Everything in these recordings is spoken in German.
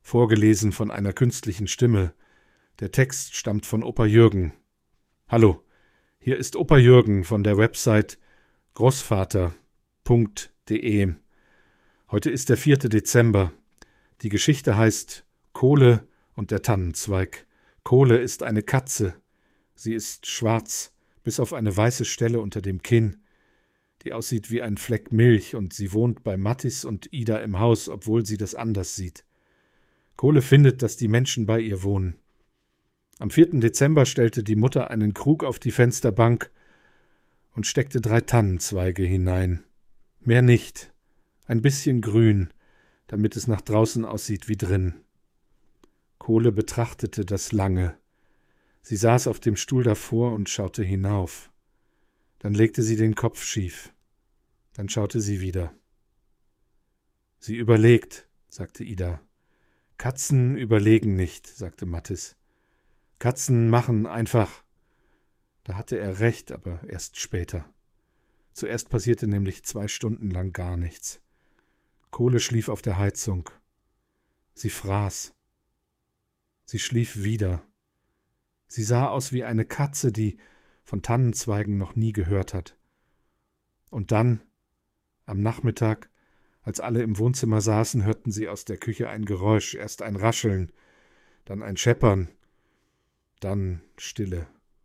vorgelesen von einer künstlichen Stimme. Der Text stammt von Opa Jürgen. Hallo, hier ist Opa Jürgen von der Website großvater.de. Heute ist der 4. Dezember. Die Geschichte heißt Kohle und der Tannenzweig. Kohle ist eine Katze. Sie ist schwarz, bis auf eine weiße Stelle unter dem Kinn, die aussieht wie ein Fleck Milch, und sie wohnt bei Mattis und Ida im Haus, obwohl sie das anders sieht. Kohle findet, dass die Menschen bei ihr wohnen. Am 4. Dezember stellte die Mutter einen Krug auf die Fensterbank und steckte 3 Tannenzweige hinein. Mehr nicht, ein bisschen grün, damit es nach draußen aussieht wie drin. Kohle betrachtete das lange. Sie saß auf dem Stuhl davor und schaute hinauf. Dann legte sie den Kopf schief. Dann schaute sie wieder. Sie überlegt, sagte Ida. Katzen überlegen nicht, sagte Mattis. Katzen machen einfach. Da hatte er recht, aber erst später. Zuerst passierte nämlich 2 Stunden lang gar nichts. Kohle schlief auf der Heizung. Sie fraß. Sie schlief wieder. Sie sah aus wie eine Katze, die von Tannenzweigen noch nie gehört hat. Und dann, am Nachmittag, als alle im Wohnzimmer saßen, hörten sie aus der Küche ein Geräusch, erst ein Rascheln, dann ein Scheppern, dann Stille.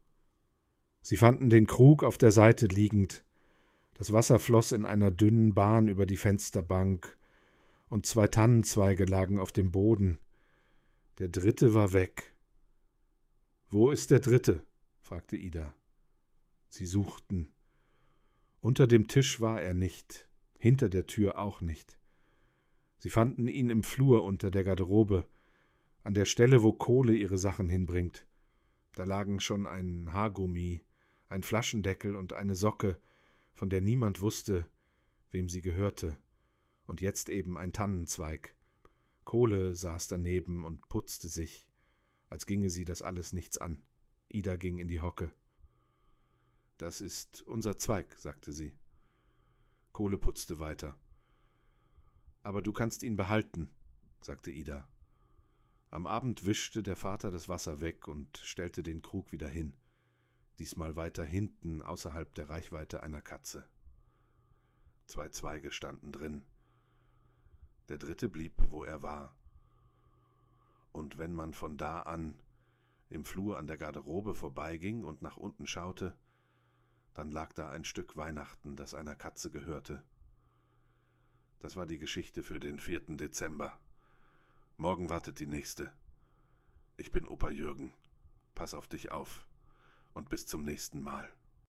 Sie fanden den Krug auf der Seite liegend. Das Wasser floss in einer dünnen Bahn über die Fensterbank, und 2 Tannenzweige lagen auf dem Boden. Der 3. war weg. »Wo ist der 3.?« fragte Ida. Sie suchten. Unter dem Tisch war er nicht, hinter der Tür auch nicht. Sie fanden ihn im Flur unter der Garderobe, an der Stelle, wo Kohle ihre Sachen hinbringt. Da lagen schon ein Haargummi, ein Flaschendeckel und eine Socke, von der niemand wusste, wem sie gehörte, und jetzt eben ein Tannenzweig. Kohle saß daneben und putzte sich, als ginge sie das alles nichts an. Ida ging in die Hocke. »Das ist unser Zweig«, sagte sie. Kohle putzte weiter. »Aber du kannst ihn behalten«, sagte Ida. Am Abend wischte der Vater das Wasser weg und stellte den Krug wieder hin, diesmal weiter hinten, außerhalb der Reichweite einer Katze. 2 Zweige standen drin. Der 3. blieb, wo er war. Und wenn man von da an im Flur an der Garderobe vorbeiging und nach unten schaute, dann lag da ein Stück Weihnachten, das einer Katze gehörte. Das war die Geschichte für den 4. Dezember. Morgen wartet die nächste. Ich bin Opa Jürgen. Pass auf dich auf und bis zum nächsten Mal.